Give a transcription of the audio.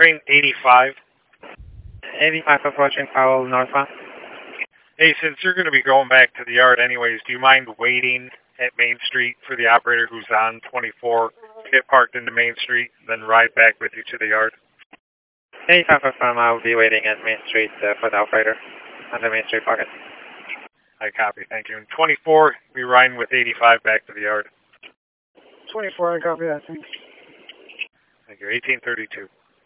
train 85. 85 approaching Powell northbound. Hey, since you're going to be going back to the yard anyways, do you mind waiting at Main Street for the operator who's on 24, get parked into Main Street, then ride back with you to the yard? 85 affirm, I will be waiting at Main Street for the operator on the Main Street pocket. I copy, thank you. And 24, we riding with 85 back to the yard. 24, I copy that, thanks. Thank you, 1832.